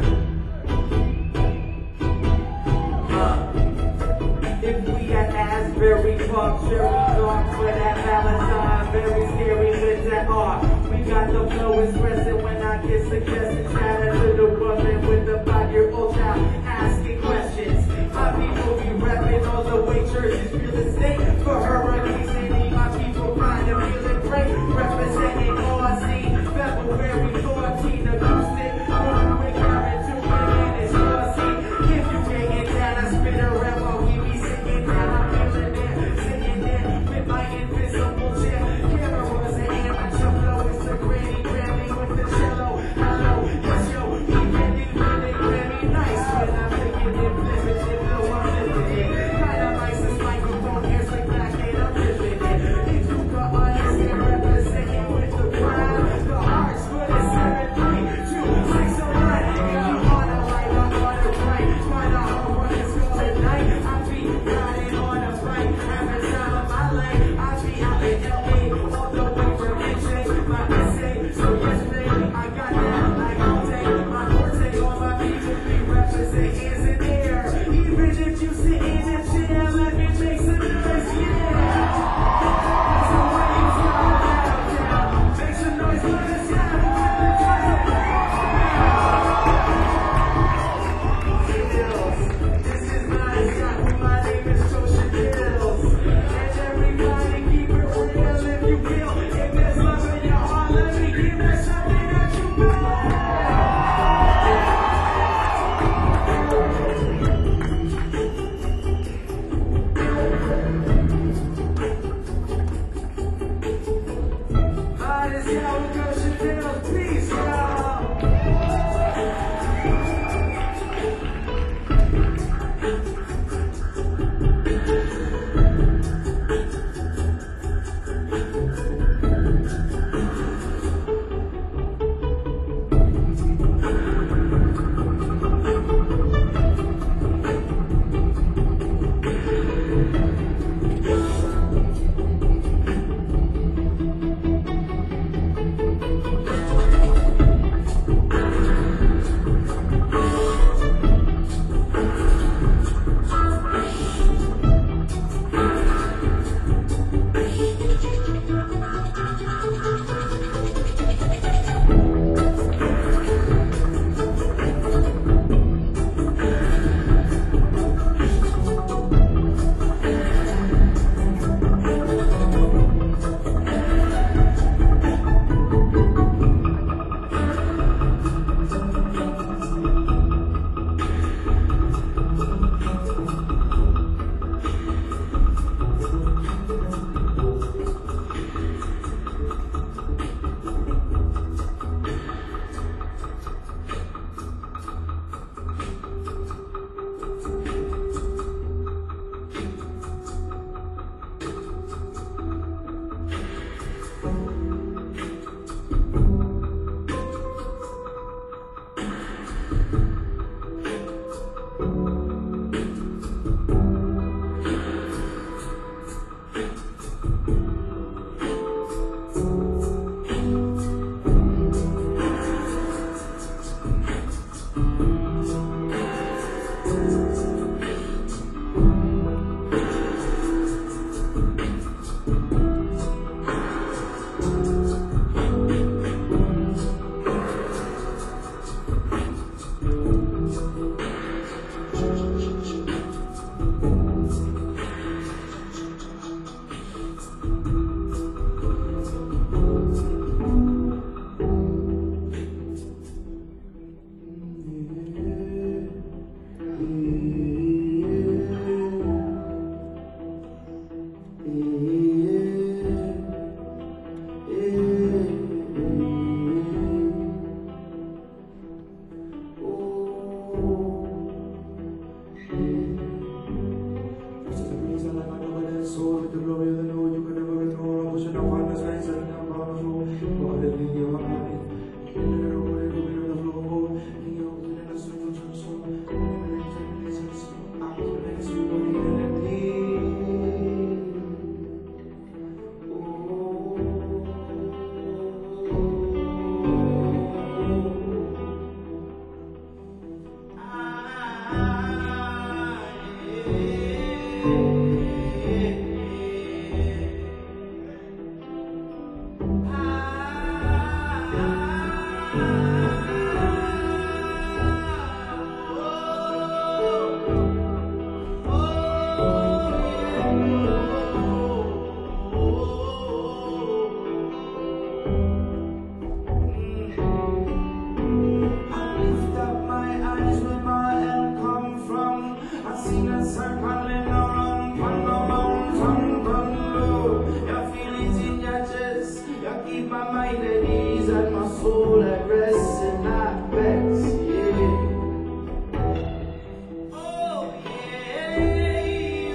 If we at Asbury Park, cherry dark for that Valentine, very scary with that art. We got the flow expressing when I get suggested. Shout out to the woman with the 5-year-old child asking questions. My people be repping all the way churches real estate for Hurricane City. My people kind of feeling great, representing ORC. February 14, acoustic. Moving with Karen to and it's ORC. If you can't get down, I spit a rap while we be sitting down. I'm feeling there, sitting there with my invisible chair. Cameras and amateur flow. It's a granny Grammy with the cello. Hello, yes yo, he really Grammy nice when I'm thinking it limited. No, I'm living it. Kinda nice as microphone, here's like black and I'm living it. If you can understand, representing with the crowd, the hearts for the 7, 3, 2, 6, 9. If you wanna write, I wanna write. Find out how work is going tonight. I be riding on a bike, having time of my life. I be out in LA, all the way from NJ, my essay. So yes, baby, I got that like all day. My forte, all my people be represent hands in the air. Even if you sit in a chair, let me make some noise, yeah. So when you fly downtown, make some noise for the sound. This is my shot, my name is Social Kills. And everybody keep it real if you feel. If there's love in your heart, let me give that something that you feel. This is how it goes, Chanel. Peace, y'all. charges. You keep my mind at ease and my soul at rest and not vex. Yeah. Oh yeah.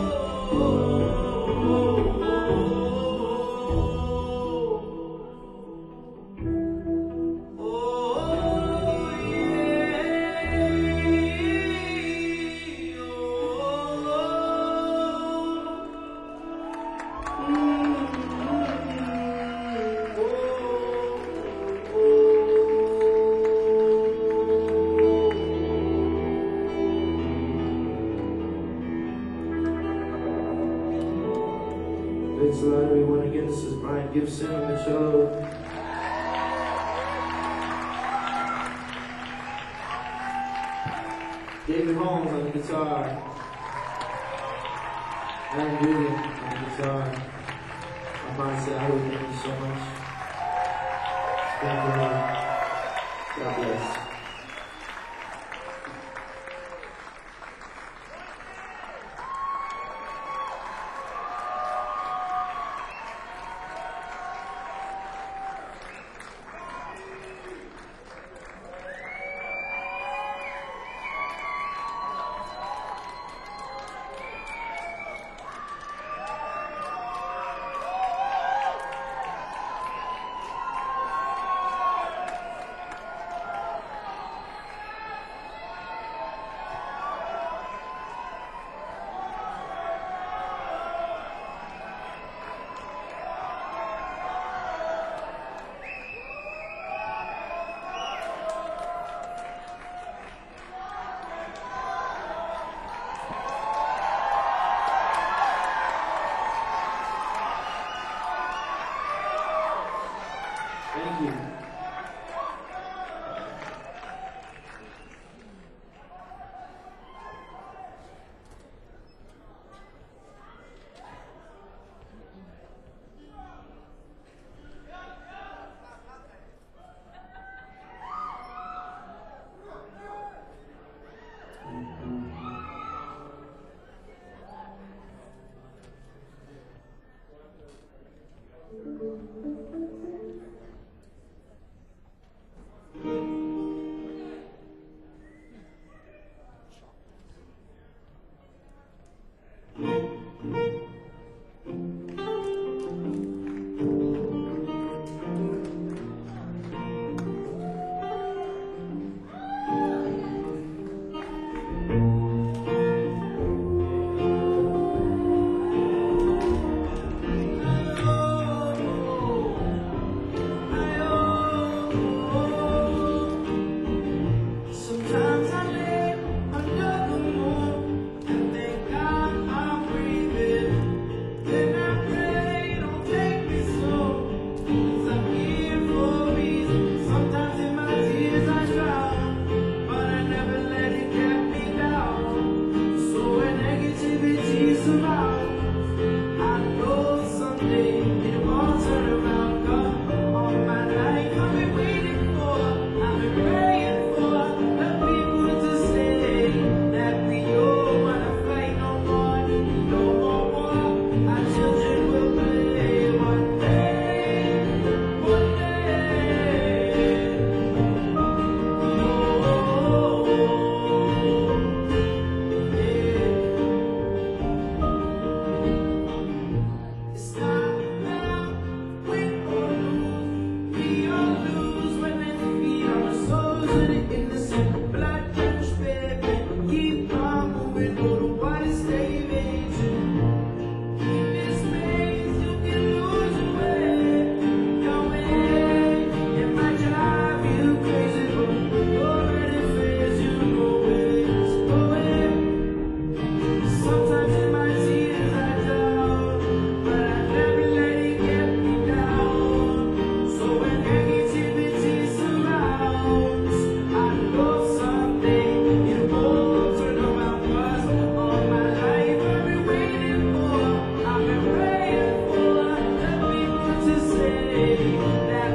Thanks a lot, everyone. Again, this is Brian Gibson on the cello. David Holmes on the guitar. Aaron Gooding on the guitar. I'm Monty. I thank you so much. It's been a good. God bless. Thank you. That